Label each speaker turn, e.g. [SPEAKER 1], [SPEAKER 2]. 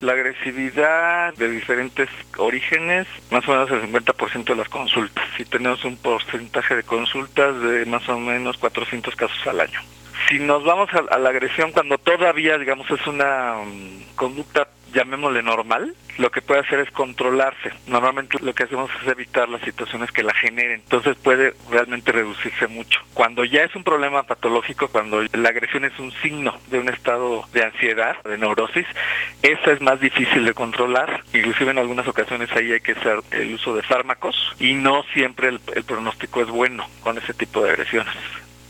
[SPEAKER 1] La agresividad de diferentes orígenes, más o menos el 50% de las consultas. Si tenemos un porcentaje de consultas de más o menos 400 casos al año. Si nos vamos a la agresión cuando todavía, digamos, es una conducta, llamémosle normal, lo que puede hacer es controlarse. Normalmente lo que hacemos es evitar las situaciones que la generen. Entonces puede realmente reducirse mucho. Cuando ya es un problema patológico, cuando la agresión es un signo de un estado de ansiedad, de neurosis, esa es más difícil de controlar. Inclusive en algunas ocasiones ahí hay que hacer el uso de fármacos y no siempre el pronóstico es bueno con ese tipo de agresiones.